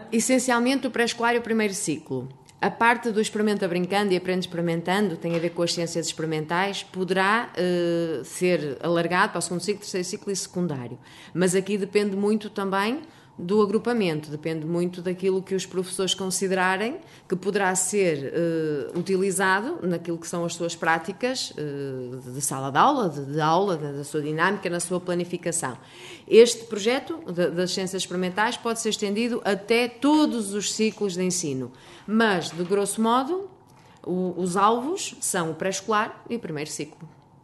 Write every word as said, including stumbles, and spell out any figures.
Essencialmente o pré-escolar e o primeiro ciclo. A parte do experimenta brincando e aprende experimentando, tem a ver com as ciências experimentais, poderá uh, ser alargado para o segundo ciclo, terceiro ciclo e secundário. Mas aqui depende muito também do agrupamento, depende muito daquilo que os professores considerarem que poderá ser uh, utilizado naquilo que são as suas práticas uh, de sala de aula, de, de aula, da, da sua dinâmica, na sua planificação. Este projeto de, das ciências experimentais pode ser estendido até todos os ciclos de ensino, mas, de grosso modo, o, os alvos são o pré-escolar e o primeiro ciclo.